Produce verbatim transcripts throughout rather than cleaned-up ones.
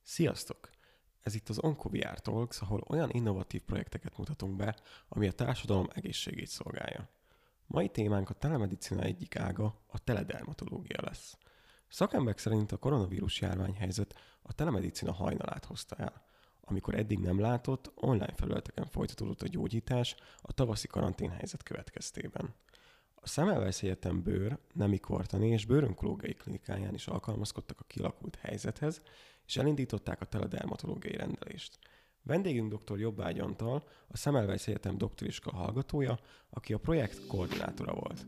Sziasztok! Ez itt az OncoVR Talks, ahol olyan innovatív projekteket mutatunk be, ami a társadalom egészségét szolgálja. Mai témánk a telemedicina egyik ága, a teledermatológia lesz. Szakemberek szerint a koronavírus járványhelyzet a telemedicina hajnalát hozta el, amikor eddig nem látott, online felületeken folytatódott a gyógyítás a tavaszi karanténhelyzet következtében. A Semmelweis Egyetem bőr, nemi kortani és bőrönkológiai klinikáján is alkalmazkodtak a kialakult helyzethez, és elindították a teledermatológiai rendelést. Vendégünk dr. Jobbágy Antal, a Semmelweis Egyetem doktoriska hallgatója, aki a projekt koordinátora volt.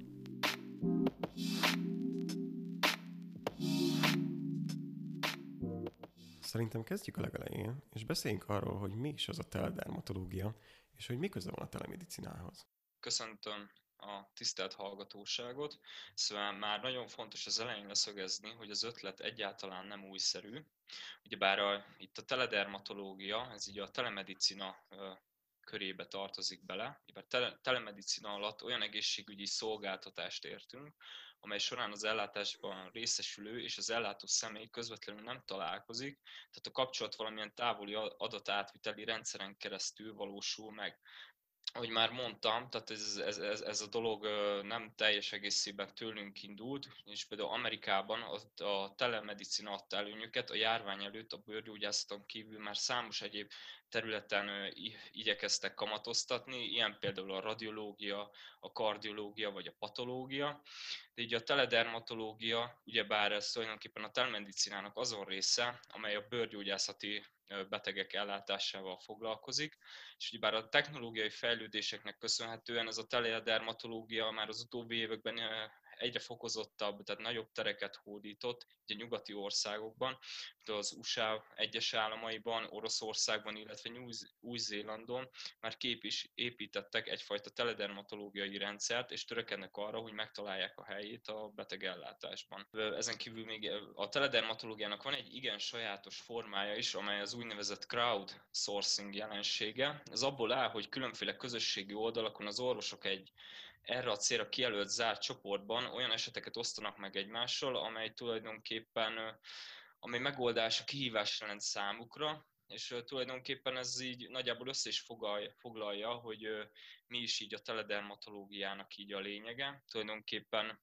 Szerintem kezdjük a legelején, és beszéljünk arról, hogy mi is az a teledermatológia, és hogy mi köze van a telemedicinához. Köszöntöm a tisztelt hallgatóságot. Szóval már nagyon fontos az elején leszögezni, hogy az ötlet egyáltalán nem újszerű. Ugyebár a, itt a teledermatológia, ez így a telemedicina ö, körébe tartozik bele. Ugyebár tele, telemedicina alatt olyan egészségügyi szolgáltatást értünk, amely során az ellátásban részesülő és az ellátó személy közvetlenül nem találkozik, tehát a kapcsolat valamilyen távoli adatátviteli rendszeren keresztül valósul meg. Ahogy már mondtam, tehát ez, ez, ez, ez a dolog nem teljes egészében tőlünk indult, és például Amerikában a, a telemedicina adta előnyöket, a járvány előtt a bőrgyógyászaton kívül már számos egyéb területen igyekeztek kamatoztatni, ilyen például a radiológia, a kardiológia vagy a patológia. De így a teledermatológia, ugyebár ez tulajdonképpen a telemedicinának azon része, amely a bőrgyógyászati betegek ellátásával foglalkozik, és ugyebár a technológiai fejlődéseknek köszönhetően ez a teledermatológia már az utóbbi években egyre fokozottabb, tehát nagyobb tereket hódított ugye nyugati országokban, az u es á egyes államaiban, Oroszországban, illetve Új-Zélandon már kép is építettek egyfajta teledermatológiai rendszert, és törekednek arra, hogy megtalálják a helyét a betegellátásban. Ezen kívül még a teledermatológiának van egy igen sajátos formája is, amely az úgynevezett crowdsourcing jelensége. Ez abból áll, hogy különféle közösségi oldalakon az orvosok egy erre a célra kijelölt zárt csoportban olyan eseteket osztanak meg egymással, amely tulajdonképpen amely megoldás a kihívás jelent számukra, és tulajdonképpen ez így nagyjából össze is foglalja, hogy mi is így a teledermatológiának így a lényege. Tulajdonképpen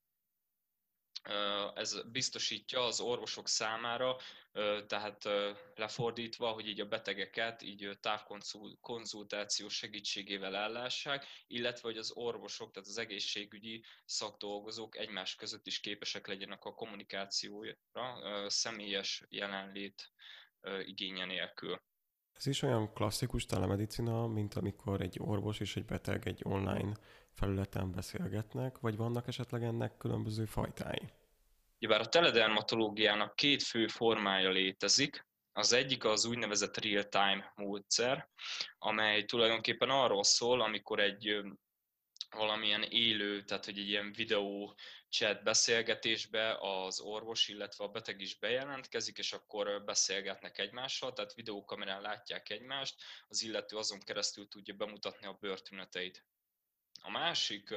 ez biztosítja az orvosok számára, tehát lefordítva, hogy így a betegeket így távkonzultáció segítségével ellássák, illetve hogy az orvosok, tehát az egészségügyi szakdolgozók egymás között is képesek legyenek a kommunikációra személyes jelenlét igénye nélkül. Ez is olyan klasszikus telemedicina, mint amikor egy orvos és egy beteg egy online felületen beszélgetnek, vagy vannak esetleg ennek különböző fajtái? Ugyebár a teledermatológiának két fő formája létezik. Az egyik az úgynevezett real-time módszer, amely tulajdonképpen arról szól, amikor egy valamilyen élő, tehát hogy egy ilyen videó chat beszélgetésbe az orvos, illetve a beteg is bejelentkezik, és akkor beszélgetnek egymással, tehát videókamerán látják egymást, az illető azon keresztül tudja bemutatni a bőrtüneteit. A másik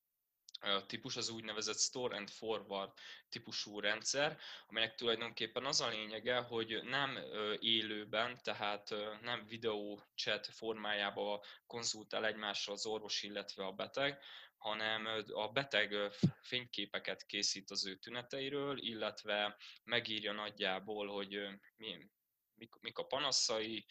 típus az úgynevezett store and forward típusú rendszer, amelynek tulajdonképpen az a lényege, hogy nem élőben, tehát nem videó chat formájában konzultál egymással az orvos, illetve a beteg, hanem a beteg fényképeket készít az ő tüneteiről, illetve megírja nagyjából, hogy mi, mik a panaszai,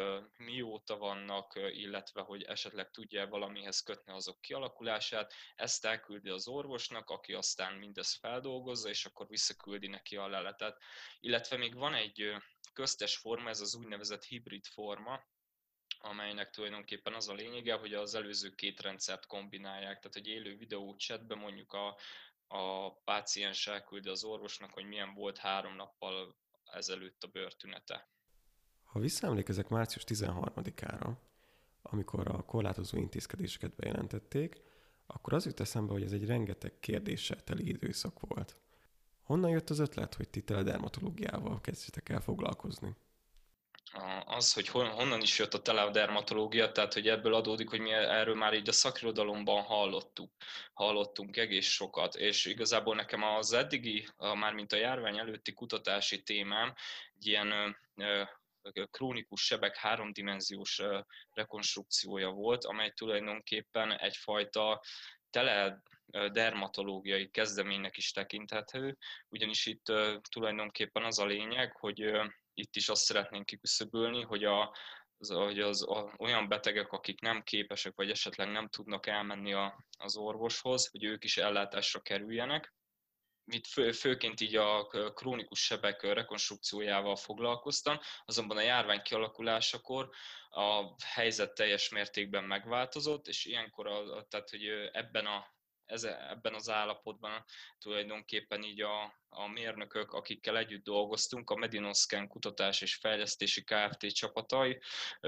mióta vannak, illetve hogy esetleg tudja valamihez kötni azok kialakulását. Ezt elküldi az orvosnak, aki aztán mindezt feldolgozza, és akkor visszaküldi neki a leletet. Illetve még van egy köztes forma, ez az úgynevezett hibrid forma, amelynek tulajdonképpen az a lényege, hogy az előző két rendszert kombinálják, tehát egy élő videó chatben mondjuk a, a páciens elküldi az orvosnak, hogy milyen volt három nappal ezelőtt a bőrtünete. Ha visszaemlékezek március tizenharmadikára, amikor a korlátozó intézkedéseket bejelentették, akkor az jut eszembe, hogy ez egy rengeteg kérdéssel teli időszak volt. Honnan jött az ötlet, hogy ti teledermatológiával kezdjetek el foglalkozni? az, hogy hon, honnan is jött a teledermatológia, tehát hogy ebből adódik, hogy mi erről már így a szakirodalomban hallottuk, hallottunk egész sokat, és igazából nekem az eddigi, mármint a járvány előtti kutatási témám egy ilyen ö, krónikus sebek háromdimenziós rekonstrukciója volt, amely tulajdonképpen egyfajta tele dermatológiai kezdeménynek is tekinthető, ugyanis itt tulajdonképpen az a lényeg, hogy itt is azt szeretnénk kiküszöbölni, hogy a, az, hogy az a, olyan betegek, akik nem képesek, vagy esetleg nem tudnak elmenni a, az orvoshoz, hogy ők is ellátásra kerüljenek. Itt fő, főként így a krónikus sebek rekonstrukciójával foglalkoztam, azonban a járvány kialakulásakor a helyzet teljes mértékben megváltozott, és ilyenkor, a, tehát hogy ebben a ez, ebben az állapotban tulajdonképpen így a, a mérnökök, akikkel együtt dolgoztunk, a Medinoscan kutatás és fejlesztési Kft. Csapatai,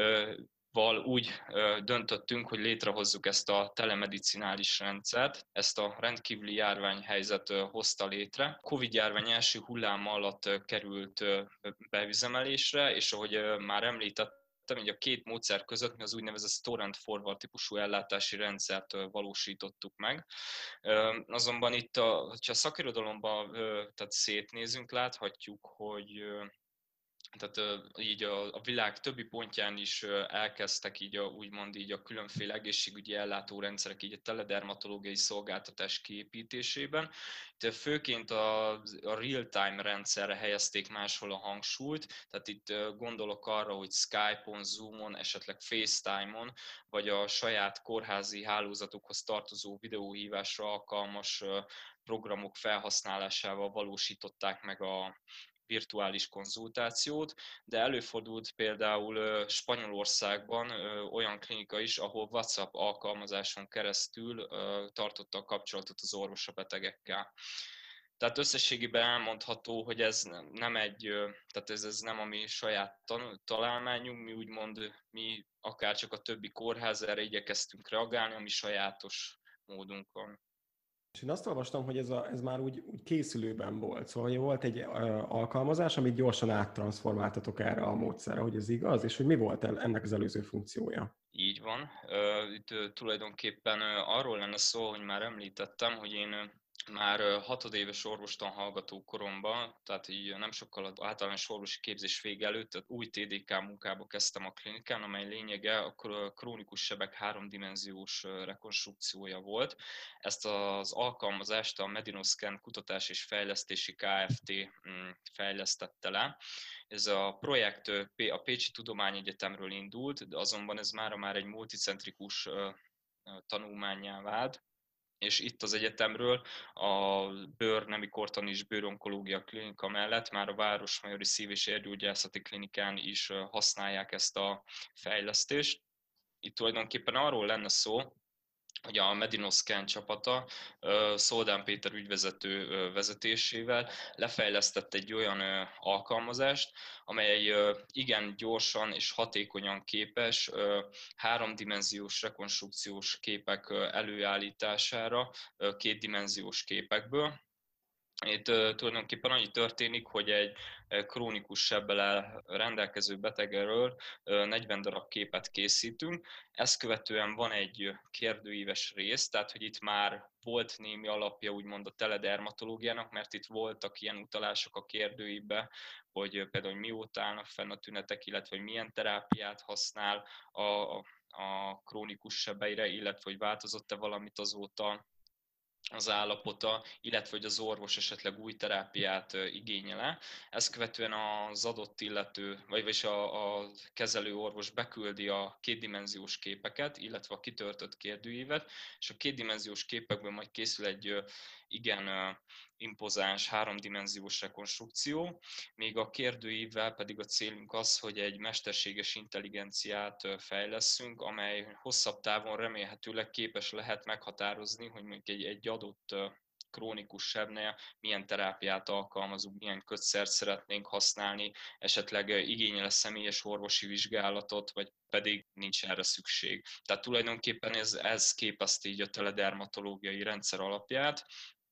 val úgy döntöttünk, hogy létrehozzuk ezt a telemedicinális rendszert, ezt a rendkívüli járványhelyzet hozta létre. Covid járvány első hulláma alatt került beüzemelésre, és ahogy már említettem, így a két módszer között mi az úgynevezett store and forward típusú ellátási rendszert valósítottuk meg. Azonban itt, a, ha a szakirodalomban tehát szétnézünk, láthatjuk, hogy tehát így a, a világ többi pontján is elkezdtek így a, úgymond így a különféle egészségügyi ellátórendszerek így a teledermatológiai szolgáltatás kiépítésében. Itt főként a, a real-time rendszerre helyezték máshol a hangsúlyt, tehát itt gondolok arra, hogy Skype-on, Zoom-on, esetleg FaceTime-on, vagy a saját kórházi hálózatukhoz tartozó videóhívásra alkalmas programok felhasználásával valósították meg a virtuális konzultációt, de előfordult például Spanyolországban olyan klinika is, ahol WhatsApp alkalmazáson keresztül tartotta a kapcsolatot az orvos a betegekkel. Tehát összességében elmondható, hogy ez nem egy, tehát ez, ez nem a mi saját találmányunk, mi úgymond, mi akár csak a többi kórház erre igyekeztünk reagálni, ami sajátos módunkon. És én azt olvastam, hogy ez, a, ez már úgy, úgy készülőben volt, szóval volt egy uh, alkalmazás, amit gyorsan áttranszformáltatok erre a módszerre, hogy ez igaz, és hogy mi volt ennek az előző funkciója? Így van. Uh, itt uh, tulajdonképpen uh, arról lenne szó, hogy már említettem, hogy én uh, már hatodéves orvostan hallgató koromban, tehát így nem sokkal az általános orvosi képzés vége előtt, tehát új té dé ká munkába kezdtem a klinikán, amely lényege a krónikus sebek háromdimenziós rekonstrukciója volt. Ezt az alkalmazást a Medinoscan Kutatás és Fejlesztési Kft. Fejlesztette le. Ez a projekt a Pécsi Tudományegyetemről indult, de azonban ez mára már egy multicentrikus tanulmánnyá vált, és itt az egyetemről a bőr, nemi kortani és bőronkológia klinika mellett már a Városmajori Szív- és Érgyógyászati Klinikán is használják ezt a fejlesztést. Itt tulajdonképpen arról lenne szó, hogy a Medinoscan csapata Szoldán Péter ügyvezető vezetésével lefejlesztett egy olyan alkalmazást, amely igen gyorsan és hatékonyan képes háromdimenziós rekonstrukciós képek előállítására kétdimenziós képekből. Itt uh, tulajdonképpen annyi történik, hogy egy uh, krónikus sebbel rendelkező betegről uh, negyven darab képet készítünk. Ezt követően van egy kérdőíves rész, tehát hogy itt már volt némi alapja úgymond a teledermatológiának, mert itt voltak ilyen utalások a kérdőívbe, hogy uh, például hogy mióta állnak fenn a tünetek, illetve hogy milyen terápiát használ a, a krónikus sebeire, illetve hogy változott-e valamit azóta az állapota, illetve hogy az orvos esetleg új terápiát igényel-e. Ezt követően az adott illető, vagyis a, a kezelő orvos beküldi a kétdimenziós képeket, illetve a kitöltött kérdőívet, és a kétdimenziós képekből majd készül egy igen impozáns háromdimenziós rekonstrukció, még a kérdőívvel pedig a célunk az, hogy egy mesterséges intelligenciát fejleszünk, amely hosszabb távon remélhetőleg képes lehet meghatározni, hogy mondjuk egy, egy adott krónikus sebnél milyen terápiát alkalmazunk, milyen kötszert szeretnénk használni, esetleg igényel a személyes orvosi vizsgálatot, vagy pedig nincs erre szükség. Tehát tulajdonképpen ez, ez képezte így a teledermatológiai rendszer alapját.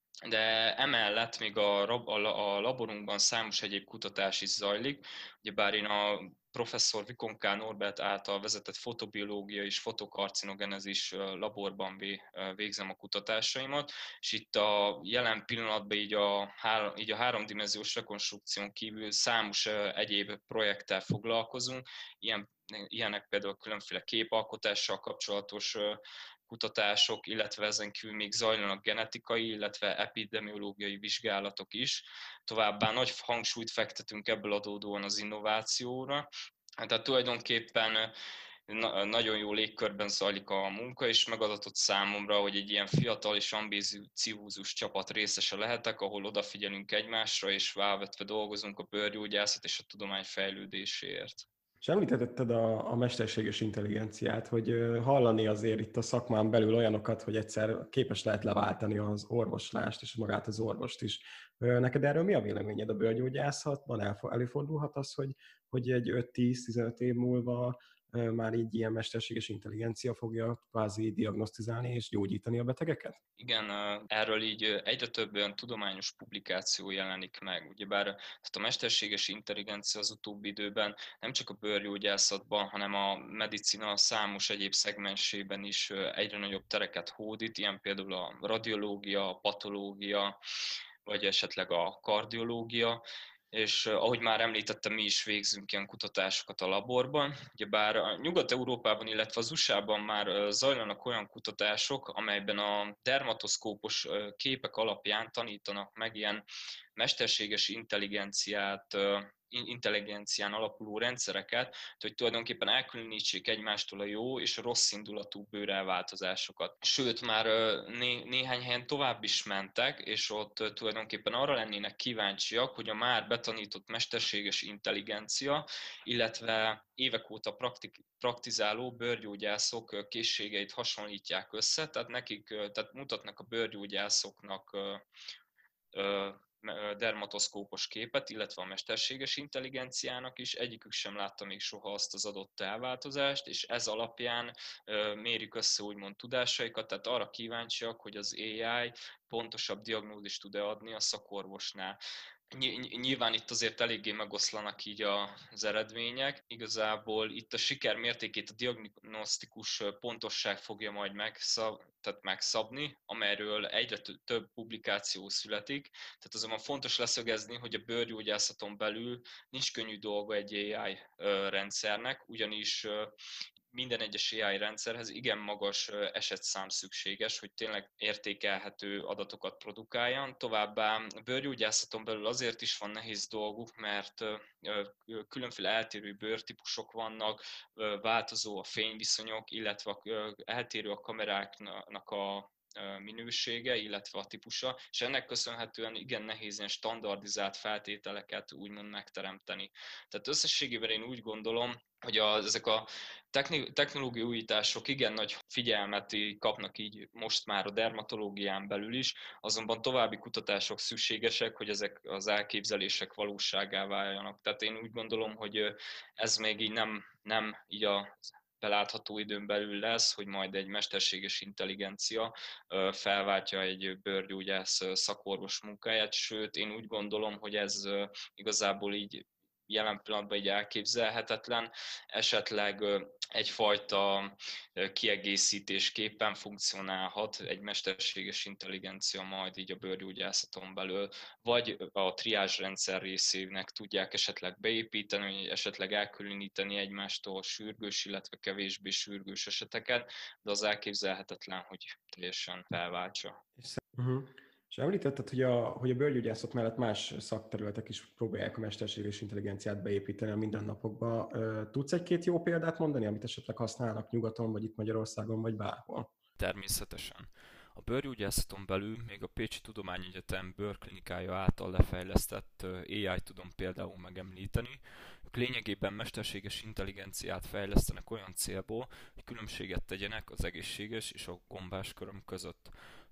De emellett még a, a laborunkban számos egyéb kutatás is zajlik, ugyebár én a professzor Vikonká Norbert által vezetett fotobiológia és fotokarcinogenezis laborban végzem a kutatásaimat, és itt a jelen pillanatban így a, három, így a háromdimenziós rekonstrukción kívül számos egyéb projekttel foglalkozunk, ilyen, ilyenek például különféle képalkotással kapcsolatos kutatások, illetve ezen kívül még zajlanak genetikai, illetve epidemiológiai vizsgálatok is. Továbbá nagy hangsúlyt fektetünk ebből adódóan az innovációra. Tehát tulajdonképpen nagyon jó légkörben zajlik a munka, és megadatott számomra, hogy egy ilyen fiatal és ambíciózus csapat részese lehetek, ahol odafigyelünk egymásra, és válvetve dolgozunk a bőrgyógyászat és a tudomány fejlődéséért. És említetted a, a mesterséges intelligenciát, hogy hallani azért itt a szakmán belül olyanokat, hogy egyszer képes lehet leváltani az orvoslást és magát az orvost is. Neked erről mi a véleményed a bőrgyógyászatban? Előfordulhat az, hogy, hogy egy öt-tíz-tizenöt év múlva már így ilyen mesterséges intelligencia fogja kvázi diagnosztizálni és gyógyítani a betegeket? Igen, erről így egyre több olyan tudományos publikáció jelenik meg. Ugyebár tehát a mesterséges intelligencia az utóbbi időben nem csak a bőrgyógyászatban, hanem a medicina számos egyéb szegmensében is egyre nagyobb tereket hódít, ilyen például a radiológia, a patológia, vagy esetleg a kardiológia, és ahogy már említettem, mi is végzünk ilyen kutatásokat a laborban. Ugyebár a Nyugat-Európában, illetve az u es á-ban már zajlanak olyan kutatások, amelyben a dermatoszkópos képek alapján tanítanak meg ilyen mesterséges intelligenciát, intelligencián alapuló rendszereket, hogy tulajdonképpen elkülönítsék egymástól a jó és a rossz indulatú bőrelváltozásokat. Sőt, már né- néhány helyen tovább is mentek, és ott tulajdonképpen arra lennének kíváncsiak, hogy a már betanított mesterséges intelligencia, illetve évek óta praktik- praktizáló bőrgyógyászok készségeit hasonlítják össze, tehát nekik, tehát mutatnak a bőrgyógyászoknak dermatoszkópos képet, illetve a mesterséges intelligenciának is. Egyikük sem látta még soha azt az adott elváltozást, és ez alapján mérjük össze úgymond tudásaikat, tehát arra kíváncsiak, hogy az á i pontosabb diagnózist tud-e adni a szakorvosnál. Nyilván itt azért eléggé megoszlanak így az eredmények. Igazából itt a siker mértékét a diagnosztikus pontosság fogja majd megszab, tehát megszabni, amelyről egyre több publikáció születik. Tehát azonban fontos leszögezni, hogy a bőrgyógyászaton belül nincs könnyű dolga egy á i rendszernek, ugyanis minden egyes á i rendszerhez igen magas esetszám szükséges, hogy tényleg értékelhető adatokat produkáljon. Továbbá a bőrgyógyászaton belül azért is van nehéz dolguk, mert különféle eltérő bőrtípusok vannak, változó a fényviszonyok, illetve eltérő a kameráknak a minősége, illetve a típusa, és ennek köszönhetően igen nehéz ilyen standardizált feltételeket úgymond megteremteni. Tehát összességében én úgy gondolom, hogy a, ezek a technológiai újítások igen nagy figyelmet kapnak így most már a dermatológián belül is, azonban további kutatások szükségesek, hogy ezek az elképzelések valóságá váljanak. Tehát én úgy gondolom, hogy ez még így nem, nem így a belátható időn belül lesz, hogy majd egy mesterséges intelligencia felváltja egy bőrgyógyász szakorvos munkáját, sőt én úgy gondolom, hogy ez igazából így jelen pillanatban így elképzelhetetlen, esetleg egyfajta kiegészítésképpen funkcionálhat egy mesterséges intelligencia majd így a bőrgyógyászaton belül, vagy a triázs rendszer részének tudják esetleg beépíteni, vagy esetleg elkülöníteni egymástól sürgős, illetve kevésbé sürgős eseteket, de az elképzelhetetlen, hogy teljesen felváltsa. Uh-huh. És említetted, hogy a, hogy a bőrgyógyászat mellett más szakterületek is próbálják a mesterséges intelligenciát beépíteni a mindennapokba. Tudsz egy-két jó példát mondani, amit esetleg használnak nyugaton, vagy itt Magyarországon, vagy bárhol? Természetesen. A bőrgyógyászaton belül még a Pécsi Tudományegyetem bőrklinikája által lefejlesztett á i tudom például megemlíteni. Ők lényegében mesterséges intelligenciát fejlesztenek olyan célból, hogy különbséget tegyenek az egészséges és a gombás köröm között.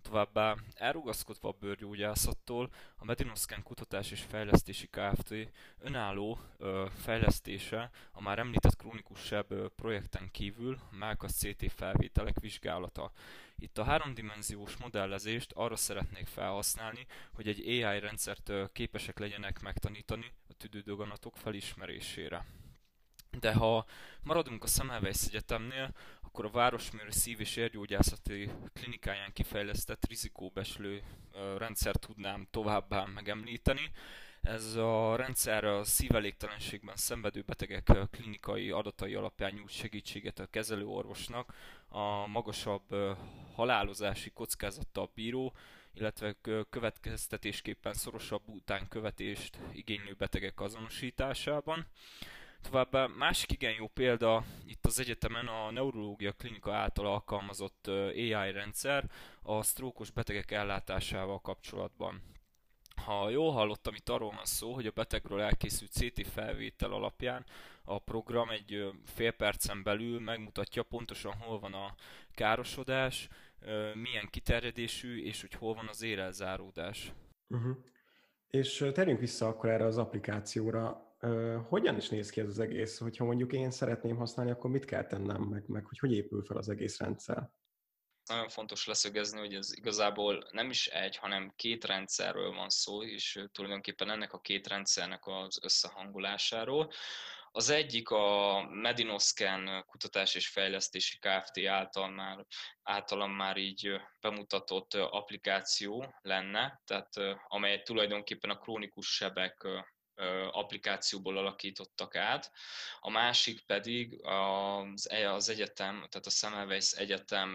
Továbbá elrugaszkodva a bőrgyógyászattól, a Medinoscan Kutatás és Fejlesztési Kft. Önálló ö, fejlesztése a már említett krónikus seb ö, projekten kívül a mellkas cé té felvételek vizsgálata. Itt a háromdimenziós modellezést arra szeretnék felhasználni, hogy egy á i rendszert ö, képesek legyenek megtanítani a tüdődaganatok felismerésére. De ha maradunk a Semmelweis Egyetemnél, akkor a Városműri Szív- és Érgyógyászati Klinikáján kifejlesztett rizikóbeslő rendszert tudnám továbbá megemlíteni. Ez a rendszer a szívelégtelenségben szenvedő betegek klinikai adatai alapján nyújt segítséget a kezelőorvosnak a magasabb halálozási kockázattal bíró, illetve következtetésképpen szorosabb utánkövetést igénylő betegek azonosításában. Továbbá másik igen jó példa itt az egyetemen a neurológia klinika által alkalmazott á i rendszer a sztrókos betegek ellátásával kapcsolatban. Ha jól hallottam, itt arról van szó, hogy a betegről elkészült cé té felvétel alapján a program egy fél percen belül megmutatja pontosan hol van a károsodás, milyen kiterjedésű és hogy hol van az érelzáródás. Uh-huh. És térjünk vissza akkor erre az applikációra. Uh, hogyan is néz ki ez az egész? Hogyha mondjuk én szeretném használni, akkor mit kell tennem, meg, meg hogy hogy épül fel az egész rendszer? Nagyon fontos leszögezni, hogy ez igazából nem is egy, hanem két rendszerről van szó, és tulajdonképpen ennek a két rendszernek az összehangolásáról. Az egyik a Medinoscan Kutatás és Fejlesztési Kft. által már, általam már így bemutatott applikáció lenne, tehát amely tulajdonképpen a krónikus sebek applikációból alakítottak át. A másik pedig az, az egyetem, tehát a Semmelweis Egyetem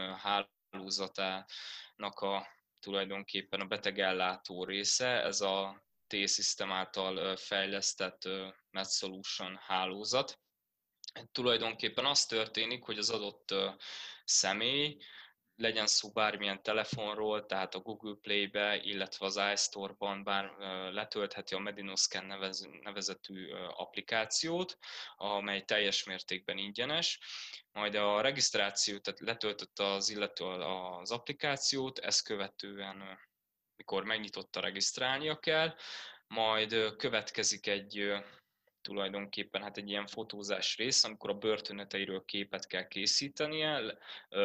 hálózatának a tulajdonképpen a betegellátó része, ez a T-System által fejlesztett MedSolution hálózat. Tulajdonképpen az történik, hogy az adott személy, legyen szó bármilyen telefonról, tehát a Google Play-be, illetve az iStore-ban bár letöltheti a Medinoscan nevez, nevezetű applikációt, amely teljes mértékben ingyenes. Majd a regisztrációt, tehát letöltötte az illető az applikációt, ezt követően, mikor megnyitotta, regisztrálnia kell, majd következik egy tulajdonképpen hát egy ilyen fotózás rész, amikor a bőrtüneteiről képet kell készítenie.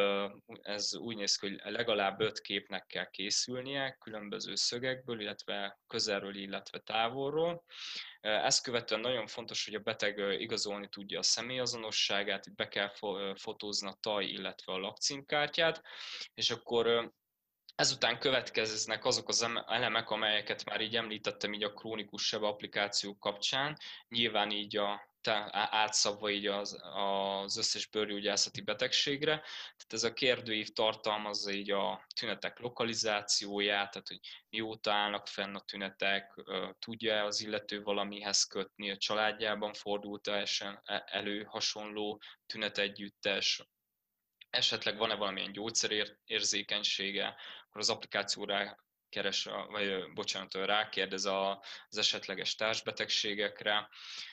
Ez úgy néz ki, hogy legalább öt képnek kell készülnie, különböző szögekből, illetve közelről, illetve távolról. Ezt követően nagyon fontos, hogy a beteg igazolni tudja a személyazonosságát, itt be kell fotózni a taj, illetve a lakcímkártyát, és akkor ezután következnek azok az elemek, amelyeket már így említettem így a krónikus seb applikáció kapcsán, nyilván így a átszabva így az, az összes bőrgyógyászati betegségre. Tehát ez a kérdőív tartalmazza így a tünetek lokalizációját, tehát hogy mióta állnak fenn a tünetek, tudja az illető valamihez kötni, a családjában fordult-e elő hasonló tünetegyüttes, esetleg van-e valamilyen gyógyszerérzékenysége, akkor az applikáció rákeres, vagy bocsánat, rákérdez az esetleges társbetegségekre,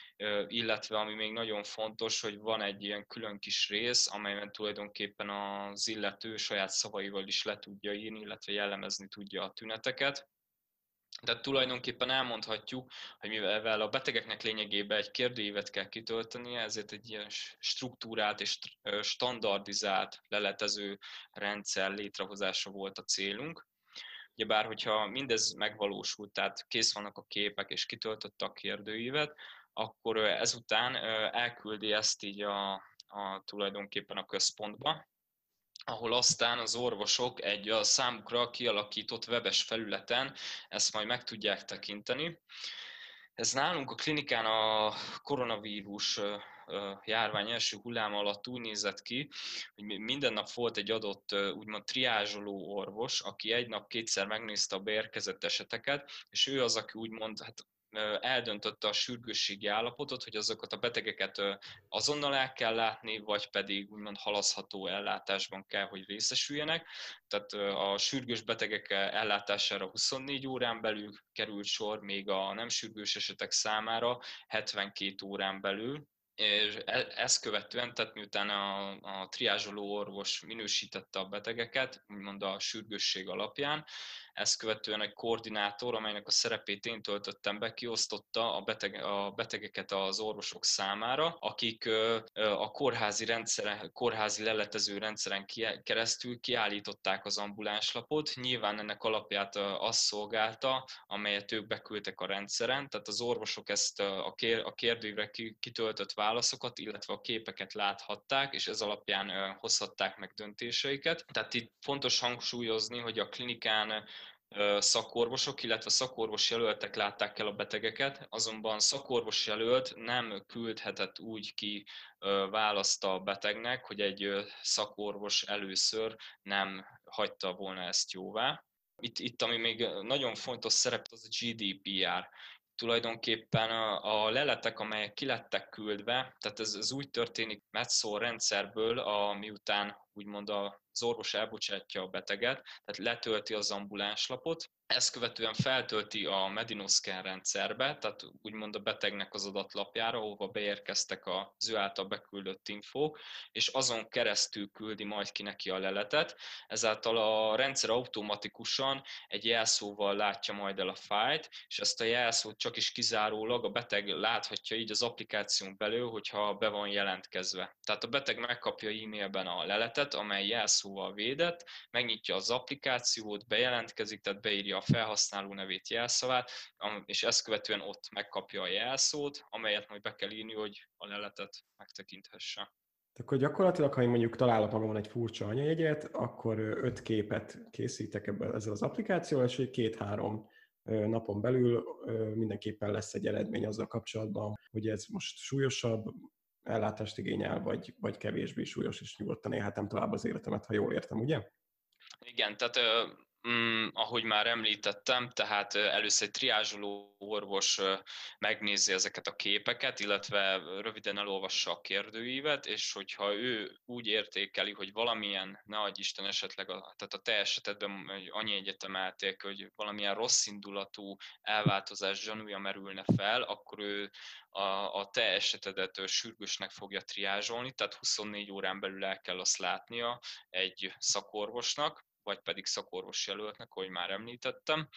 illetve ami még nagyon fontos, hogy van egy ilyen külön kis rész, amelyben tulajdonképpen az illető saját szavaival is le tudja írni, illetve jellemezni tudja a tüneteket. Tehát tulajdonképpen elmondhatjuk, hogy mivel a betegeknek lényegében egy kérdőívet kell kitöltenie, ezért egy ilyen struktúrált és standardizált leletező rendszer létrehozása volt a célunk. Ugyebár, hogyha mindez megvalósult, tehát kész vannak a képek és kitöltötte a kérdőívet, akkor ezután elküldi ezt így a, a tulajdonképpen a központba, ahol aztán az orvosok egy a számukra kialakított webes felületen ezt majd meg tudják tekinteni. Ez nálunk a klinikán a koronavírus járvány első hulláma alatt úgy nézett ki, hogy minden nap volt egy adott úgymond triázsoló orvos, aki egy nap kétszer megnézte a beérkezett eseteket, és ő az, aki úgymond hát, eldöntötte a sürgősségi állapotot, hogy azokat a betegeket azonnal el kell látni, vagy pedig úgymond halasztható ellátásban kell, hogy részesüljenek. Tehát a sürgős betegek ellátására huszonnégy órán belül került sor, még a nem sürgős esetek számára hetvenkét órán belül. és e- ezt követően, tehát miután a, a triázsoló orvos minősítette a betegeket, úgymond a sürgősség alapján, ezt követően egy koordinátor, amelynek a szerepét én töltöttem be, kiosztotta a, beteg, a betegeket az orvosok számára, akik ö, ö, a kórházi, rendszeren, kórházi leletező rendszeren ki, keresztül kiállították az ambulánslapot. Nyilván ennek alapját azt szolgálta, amelyet ők beküldtek a rendszeren, tehát az orvosok ezt a, kér, a kérdőívre kitöltött válaszokat, illetve a képeket láthatták, és ez alapján hozhatták meg döntéseiket. Tehát itt fontos hangsúlyozni, hogy a klinikán szakorvosok, illetve szakorvos jelöltek látták el a betegeket, azonban szakorvos jelölt nem küldhetett úgy ki választ a betegnek, hogy egy szakorvos először nem hagyta volna ezt jóvá. Itt, itt ami még nagyon fontos szerep, az a gé dé pé er. Tulajdonképpen a, a leletek, amelyek ki lettek küldve, tehát ez, ez úgy történik Medszó rendszerből, a, miután úgymond az orvos elbocsátja a beteget, tehát letölti az ambulánslapot, ezt követően feltölti a Medinoszken rendszerbe, tehát úgymond a betegnek az adatlapjára, ahova beérkeztek az ő által beküldött infók, és azon keresztül küldi majd ki neki a leletet. Ezáltal a rendszer automatikusan egy jelszóval látja majd el a fájlt, és ezt a jelszót csak is kizárólag a beteg láthatja így az applikáción belül, hogyha be van jelentkezve. Tehát a beteg megkapja e-mailben a leletet, amely jelszóval védett, megnyitja az applikációt, bejelentkezik, tehát beírja a felhasználó nevét, jelszavát, és ezt követően ott megkapja a jelszót, amelyet majd be kell írni, hogy a leletet megtekinthesse. Akkor gyakorlatilag, ha én mondjuk találok magamon egy furcsa anyajegyet, akkor öt képet készítek ebből ezzel az applikációval, és két-három napon belül mindenképpen lesz egy eredmény azzal kapcsolatban, hogy ez most súlyosabb ellátást igényel, vagy, vagy kevésbé súlyos, és nyugodtan élhetem tovább az életemet, ha jól értem, ugye? Igen, tehát Mm, ahogy már említettem, tehát először egy triázsoló orvos megnézi ezeket a képeket, illetve röviden elolvassa a kérdőívet, és hogyha ő úgy értékeli, hogy valamilyen, ne adj Isten esetleg, a, tehát a te esetedben annyi egyetemelték, hogy valamilyen rossz indulatú elváltozás gyanúja merülne fel, akkor ő a, a te esetedet sürgősnek fogja triázsolni, tehát huszonnégy órán belül el kell azt látnia egy szakorvosnak, vagy pedig szakorvos jelöltnek, ahogy már említettem.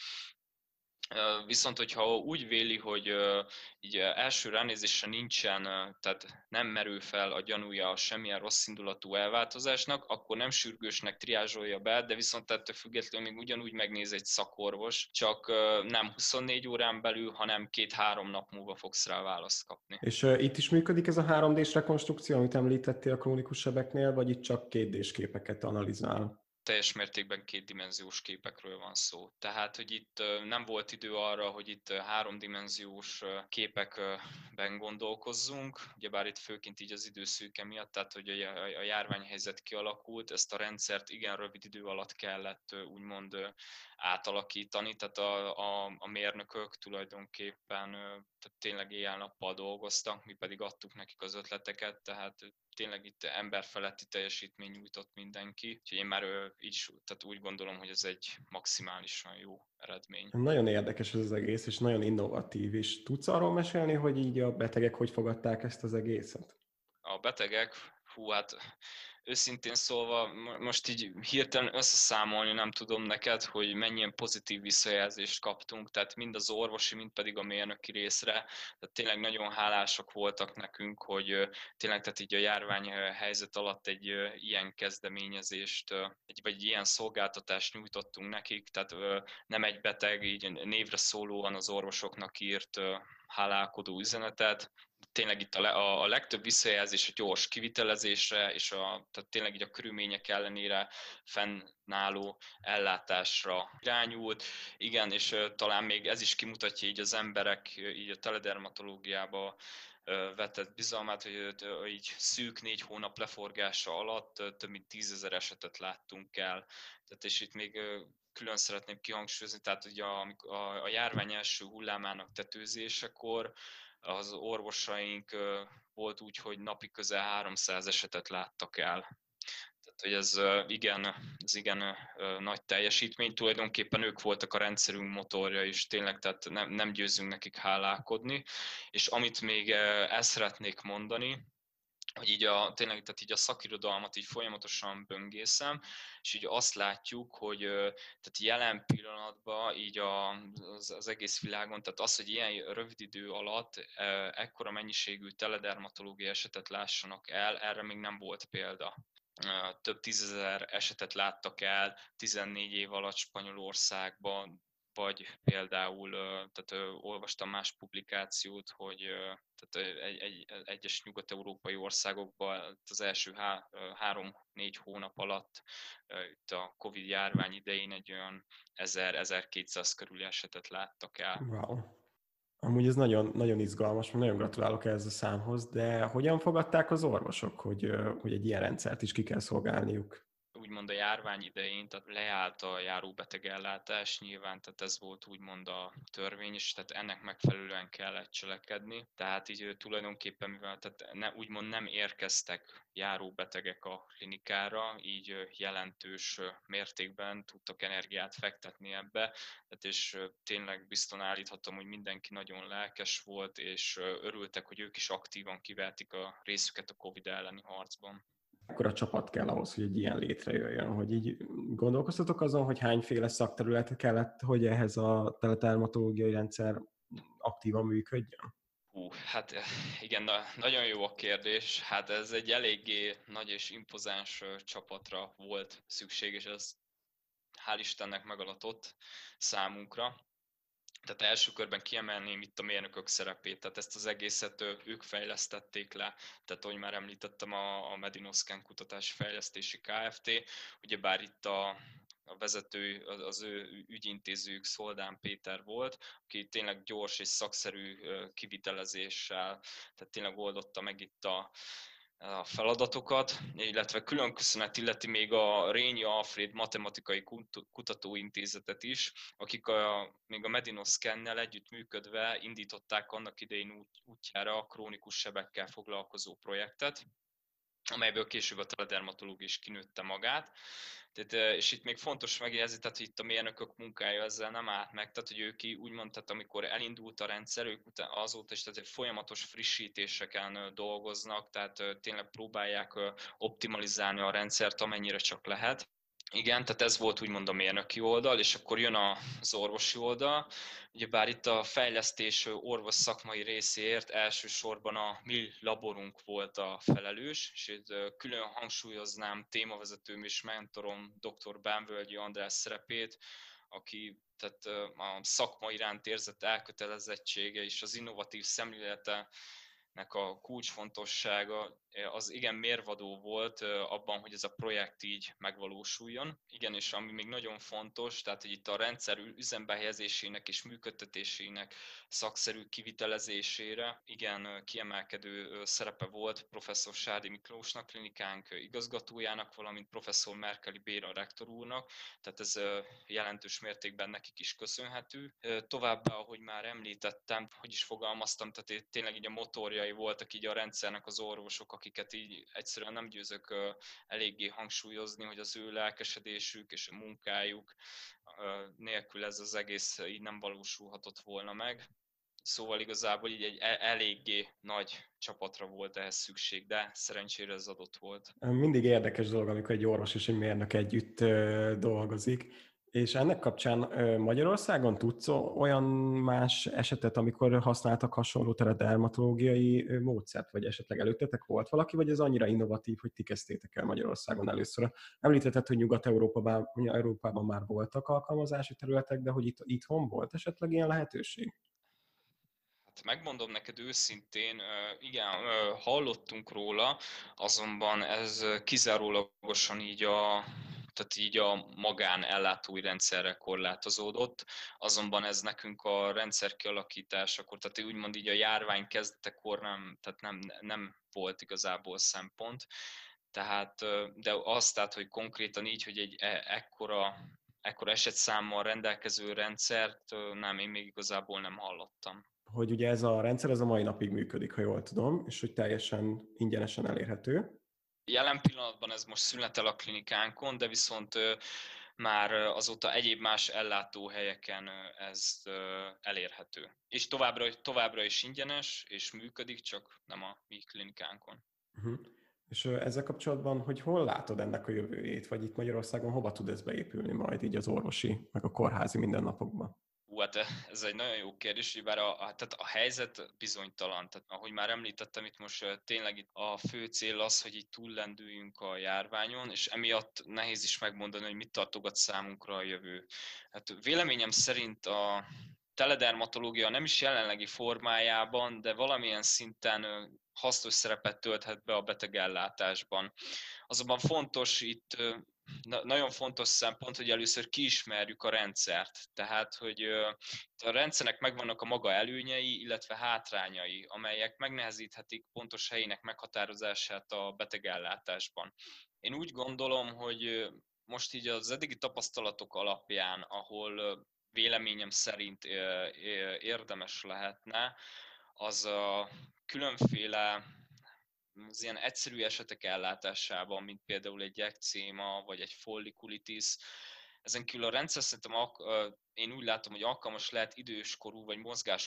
Viszont, hogyha úgy véli, hogy így első ránézésre nincsen, tehát nem merül fel a gyanúja semmilyen rosszindulatú elváltozásnak, akkor nem sürgősnek triázsolja be, de viszont ettől függetlenül még ugyanúgy megnéz egy szakorvos, csak nem huszonnégy órán belül, hanem két-három nap múlva fogsz rá választ kapni. És uh, itt is működik ez a három dés rekonstrukció, amit említettél a krónikus sebeknél, vagy itt csak két dés képeket analizál? Teljes mértékben kétdimenziós képekről van szó. Tehát, hogy itt nem volt idő arra, hogy itt háromdimenziós képekben gondolkozzunk, ugyebár itt főként így az időszűke miatt, tehát hogy a járványhelyzet kialakult, ezt a rendszert igen rövid idő alatt kellett úgymond átalakítani, tehát a, a, a mérnökök tulajdonképpen tehát tényleg éjjel-nappal dolgoztak, mi pedig adtuk nekik az ötleteket, tehát tényleg itt emberfeletti teljesítmény nyújtott mindenki, úgyhogy én már így, tehát úgy gondolom, hogy ez egy maximálisan jó eredmény. Nagyon érdekes ez az egész, és nagyon innovatív, és tudsz arról mesélni, hogy így a betegek hogy fogadták ezt az egészet? A betegek, hú, hát őszintén szólva, most így hirtelen összeszámolni nem tudom neked, hogy mennyien pozitív visszajelzést kaptunk, tehát mind az orvosi, mind pedig a mérnöki részre. Tehát tényleg nagyon hálásak voltak nekünk, hogy tényleg tehát így a járványhelyzet alatt egy ilyen kezdeményezést, egy, vagy egy ilyen szolgáltatást nyújtottunk nekik, tehát nem egy beteg így névre szólóan az orvosoknak írt hálálkodó üzenetet. Tényleg itt a, le, a, a legtöbb visszajelzés a gyors kivitelezésre, és a, tehát tényleg így a körülmények ellenére fennálló ellátásra irányult. Igen, és uh, talán még ez is kimutatja így az emberek így a teledermatológiába uh, vetett bizalmát, hogy uh, így szűk négy hónap leforgása alatt uh, több mint tízezer esetet láttunk el. Tehát és itt még uh, külön szeretném kihangsúlyozni, tehát ugye a, a, a járvány első hullámának tetőzésekor az orvosaink volt úgy, hogy napi közel háromszáz esetet láttak el. hogy ez igen, ez igen nagy teljesítmény, tulajdonképpen ők voltak a rendszerünk motorja is, tényleg, tehát nem, nem győzünk nekik hálálkodni. És amit még el szeretnék mondani, hogy így a, tényleg, tehát így a szakirodalmat így folyamatosan böngészem, és így azt látjuk, hogy tehát jelen pillanatban így a, az, az egész világon, tehát az, hogy ilyen rövid idő alatt ekkora mennyiségű teledermatológiai esetet lássanak el, erre még nem volt példa. Több tízezer esetet láttak el tizennégy év alatt Spanyolországban, vagy például, tehát olvastam más publikációt, hogy tehát egy, egy, egyes nyugat-európai országokban az első há, három-négy hónap alatt itt a Covid járvány idején egy olyan ezer-ezerkétszáz körüli esetet láttak el. Wow. Amúgy ez nagyon, nagyon izgalmas, nagyon gratulálok ehhez a számhoz, de hogyan fogadták az orvosok, hogy, hogy egy ilyen rendszert is ki kell szolgálniuk? Úgymond a járvány idején, tehát leállt a járóbetegellátás nyilván, tehát ez volt úgymond a törvény, és tehát ennek megfelelően kellett cselekedni. Tehát így tulajdonképpen, mivel tehát ne, úgymond nem érkeztek járóbetegek a klinikára, így jelentős mértékben tudtak energiát fektetni ebbe, tehát és tényleg biztosan állíthatom, hogy mindenki nagyon lelkes volt, és örültek, hogy ők is aktívan kivehetik a részüket a Covid elleni harcban. Ekkora csapat kell ahhoz, hogy egy ilyen létrejöjjön, hogy így gondolkoztatok azon, hogy hányféle szakterület kellett, hogy ehhez a teledermatológiai rendszer aktívan működjön? Hú, hát igen, na, nagyon jó a kérdés. Hát ez egy eléggé nagy és impozáns csapatra volt szükség, és ez hál' Istennek megadatott számunkra. Tehát első körben kiemelném itt a mérnökök szerepét, tehát ezt az egészet ők fejlesztették le, tehát ahogy már említettem, a, a Medinoscan kutatási fejlesztési Kft. Ugyebár itt a, a vezető, az ő ügyintézőjük Szoldán Péter volt, aki tényleg gyors és szakszerű kivitelezéssel, tehát tényleg oldotta meg itt a a feladatokat, illetve külön köszönet illeti még a Rényi Alfréd Matematikai Kutatóintézetet is, akik a, még a Medinoscannel együtt működve indították annak idején út, útjára a krónikus sebekkel foglalkozó projektet, amelyből később a teledermatológia is kinőtte magát. Tehát, és itt még fontos megjegyezni, tehát hogy itt a mérnökök munkája ezzel nem állt meg, tehát hogy ők úgymond, tehát amikor elindult a rendszer, ők azóta is tehát folyamatos frissítéseken dolgoznak, tehát tényleg próbálják optimalizálni a rendszert amennyire csak lehet. Igen, tehát ez volt úgymond a mérnöki oldal, és akkor jön az orvosi oldal. Ugyebár itt a fejlesztés orvos szakmai részéért elsősorban a mi laborunk volt a felelős, és itt külön hangsúlyoznám témavezetőm és mentorom dr. Bánvölgyi András szerepét, aki tehát a szakma iránt érzett elkötelezettsége és az innovatív szemlélete a kulcsfontossága az igen mérvadó volt abban, hogy ez a projekt így megvalósuljon. Igen, és ami még nagyon fontos, tehát hogy itt a rendszer üzembe helyezésének és működtetésének szakszerű kivitelezésére igen kiemelkedő szerepe volt professzor Sárdi Miklósnak, klinikánk igazgatójának, valamint professzor Merkeli Béra rektor úrnak, tehát ez jelentős mértékben nekik is köszönhető. Továbbá, ahogy már említettem, hogy is fogalmaztam, tehát tényleg így a motorjai voltak így a rendszernek az orvosok, akiket így egyszerűen nem győzök eléggé hangsúlyozni, hogy az ő lelkesedésük és a munkájuk nélkül ez az egész így nem valósulhatott volna meg. Szóval igazából így egy eléggé nagy csapatra volt ehhez szükség, de szerencsére ez adott volt. Mindig érdekes dolog, amikor egy orvos és egy mérnök együtt dolgozik. És ennek kapcsán Magyarországon tudsz olyan más esetet, amikor használtak hasonló teledermatológiai módszert, vagy esetleg előttetek volt valaki, vagy ez annyira innovatív, hogy ti kezdtétek el Magyarországon először? Említetted, hogy Nyugat-Európában Európában már voltak alkalmazási területek, de hogy itt, itthon volt esetleg ilyen lehetőség? Hát megmondom neked őszintén, igen, hallottunk róla, azonban ez kizárólagosan így a tehát így a magánellátói rendszerre korlátozódott, azonban ez nekünk a rendszer kialakításakor, tehát úgymond így a járvány kezdetekor nem, tehát nem, nem volt igazából szempont. Tehát, de az, tehát, hogy konkrétan így, hogy egy ekkora, ekkora esetszámmal rendelkező rendszert nem, én még igazából nem hallottam. Hogy ugye ez a rendszer ez a mai napig működik, ha jól tudom, és hogy teljesen ingyenesen elérhető. Jelen pillanatban ez most szünetel a klinikánkon, de viszont már azóta egyéb más ellátóhelyeken ez elérhető. És továbbra, továbbra is ingyenes, és működik, csak nem a mi klinikánkon. Uh-huh. És ezzel kapcsolatban, hogy hol látod ennek a jövőjét, vagy itt Magyarországon hova tud ez beépülni majd így az orvosi, meg a kórházi mindennapokban? Hú, hát ez egy nagyon jó kérdés, hogy bár a, a, tehát a helyzet bizonytalan. Tehát ahogy már említettem, itt most tényleg itt a fő cél az, hogy így túllendüljünk a járványon, és emiatt nehéz is megmondani, hogy mit tartogat számunkra a jövő. Hát véleményem szerint a teledermatológia nem is jelenlegi formájában, de valamilyen szinten hasznos szerepet tölthet be a betegellátásban. Azonban fontos itt, nagyon fontos szempont, hogy először kiismerjük a rendszert. Tehát, hogy a rendszernek megvannak a maga előnyei, illetve hátrányai, amelyek megnehezíthetik pontos helyének meghatározását a betegellátásban. Én úgy gondolom, hogy most így az eddigi tapasztalatok alapján, ahol véleményem szerint érdemes lehetne, az a különféle az ilyen egyszerű esetek ellátásában, mint például egy ekcéma vagy egy follikulitis. Ezen kívül a rendszer szerintem én úgy látom, hogy alkalmas lehet időskorú vagy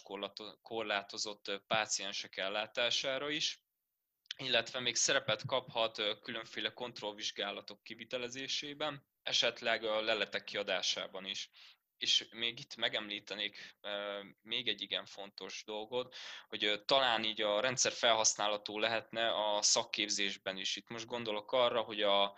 mozgáskorlátozott páciensek ellátására is, illetve még szerepet kaphat különféle kontrollvizsgálatok kivitelezésében, esetleg a leletek kiadásában is. És még itt megemlítenék még egy igen fontos dolgot, hogy talán így a rendszer felhasználható lehetne a szakképzésben is. Itt most gondolok arra, hogy a,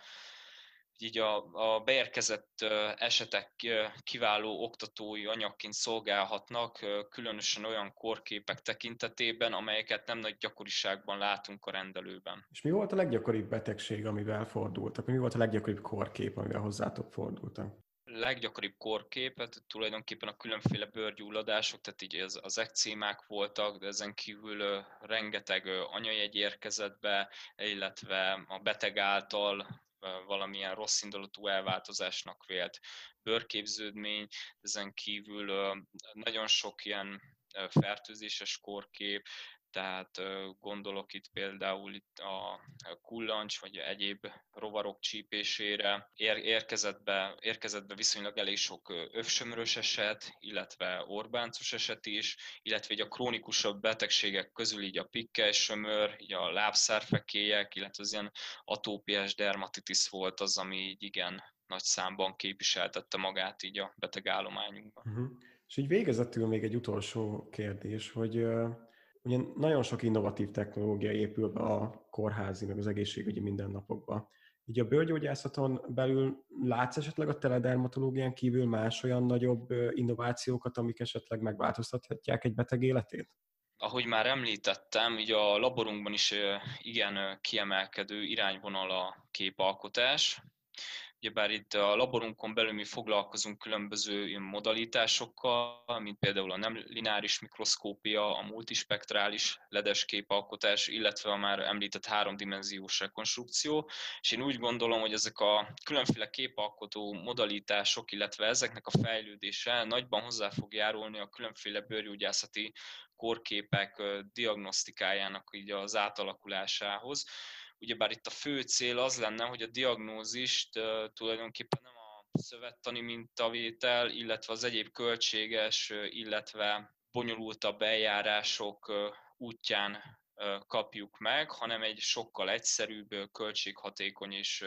így a, a beérkezett esetek kiváló oktatói anyagként szolgálhatnak, különösen olyan korképek tekintetében, amelyeket nem nagy gyakoriságban látunk a rendelőben. És mi volt a leggyakoribb betegség, amivel fordultak? Mi volt a leggyakoribb korkép, amivel hozzátok fordultak? Leggyakoribb korképet tulajdonképpen a különféle bőrgyulladások, tehát így az, az ekcémák voltak, de ezen kívül rengeteg anyajegy érkezett be, illetve a beteg által valamilyen rossz indulatú elváltozásnak vélt bőrképződmény, ezen kívül nagyon sok ilyen fertőzéses korkép, tehát gondolok itt például itt a kullancs vagy egyéb rovarok csípésére. Ér, érkezett, be, érkezett be viszonylag elég sok övsömörös eset, illetve orbáncos eset is, illetve így a krónikusabb betegségek közül így a pikkely-sömör, így a lábszárfekélyek, illetve az ilyen atópiás dermatitis volt az, ami így igen nagy számban képviseltette magát így a betegállományunkban. Uh-huh. És így végezetül még egy utolsó kérdés, hogy uh, ugye nagyon sok innovatív technológia épül be a kórházi, meg az egészségügyi mindennapokba. Így a bőrgyógyászaton belül látsz esetleg a teledermatológián kívül más olyan nagyobb innovációkat, amik esetleg megváltoztathatják egy beteg életét? Ahogy már említettem, ugye a laborunkban is igen kiemelkedő irányvonal a képalkotás. Ugyebár itt a laborunkon belül mi foglalkozunk különböző modalitásokkal, mint például a nem lineáris mikroszkópia, a multispektrális ledes képalkotás, illetve a már említett háromdimenziós rekonstrukció. És én úgy gondolom, hogy ezek a különféle képalkotó modalitások, illetve ezeknek a fejlődése nagyban hozzá fog járulni a különféle bőrgyógyászati korképek diagnosztikájának így az átalakulásához. Ugyebár itt a fő cél az lenne, hogy a diagnózist uh, tulajdonképpen nem a szövettani mintavétel, illetve az egyéb költséges, uh, illetve bonyolultabb eljárások uh, útján uh, kapjuk meg, hanem egy sokkal egyszerűbb, uh, költséghatékony és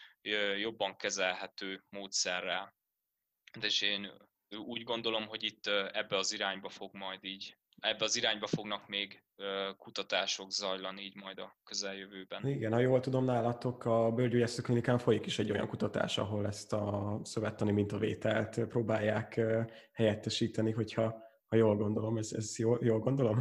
uh, jobban kezelhető módszerrel. De és én úgy gondolom, hogy itt uh, ebbe az irányba fog majd így ebbe az irányba fognak még kutatások zajlani így majd a közeljövőben. Igen, ha jól tudom, nálatok a bőrgyógyászati klinikán folyik is egy olyan kutatás, ahol ezt a szövettani mintavételt próbálják helyettesíteni, hogyha ha jól gondolom, ez, ez jól, jól gondolom?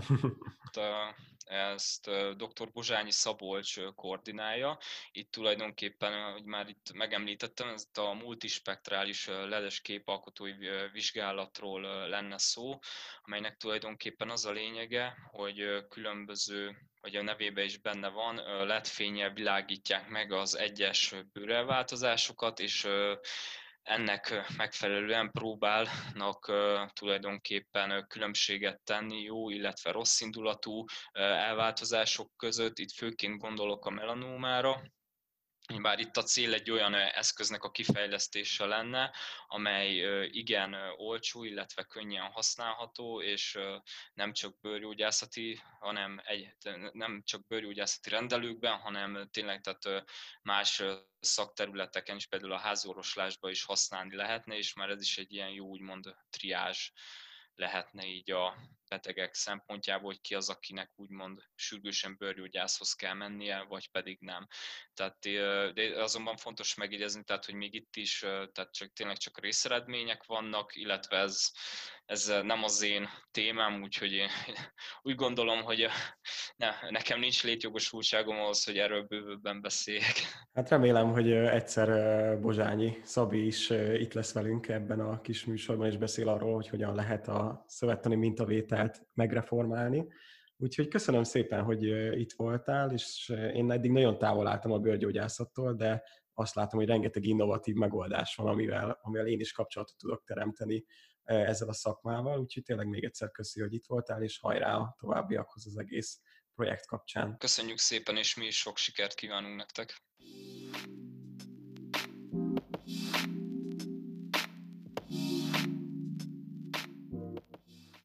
Ezt dr. Bozsányi Szabolcs koordinálja. Itt tulajdonképpen, hogy már itt megemlítettem, ez a multispektrális ledes képalkotói vizsgálatról lenne szó, amelynek tulajdonképpen az a lényege, hogy különböző, vagy a nevében is benne van, led-fénnyel világítják meg az egyes bőrelváltozásokat, és ennek megfelelően próbálnak tulajdonképpen különbséget tenni jó, illetve rossz indulatú elváltozások között. Itt főként gondolok a melanómára, bár itt a cél egy olyan eszköznek a kifejlesztése lenne, amely igen olcsó, illetve könnyen használható, és nem csak bőrgyógyászati, hanem egy, nem csak bőrgyógyászati rendelőkben, hanem tényleg tehát más szakterületeken is, például a házorvoslásban is használni lehetne, és már ez is egy ilyen jó úgymond triázs lehetne így a betegek szempontjából, hogy ki az, akinek úgymond sürgősen bőrgyógyászhoz kell mennie, vagy pedig nem. Tehát, de azonban fontos megjegyezni, tehát, hogy még itt is tehát csak, tényleg csak részeredmények vannak, illetve ez, ez nem az én témám, úgyhogy én úgy gondolom, hogy ne, nekem nincs létjogosultságom ahhoz, hogy erről bővebben beszéljek. Hát remélem, hogy egyszer Bozsányi Szabi is itt lesz velünk ebben a kis műsorban, és beszél arról, hogy hogyan lehet a szövettani mintavételt megreformálni. Úgyhogy köszönöm szépen, hogy itt voltál, és én eddig nagyon távol álltam a bőrgyógyászattól, de azt látom, hogy rengeteg innovatív megoldás van, amivel, amivel én is kapcsolatot tudok teremteni ezzel a szakmával. Úgyhogy tényleg még egyszer köszi, hogy itt voltál, és hajrá a továbbiakhoz az egész projekt kapcsán. Köszönjük szépen, és mi is sok sikert kívánunk nektek!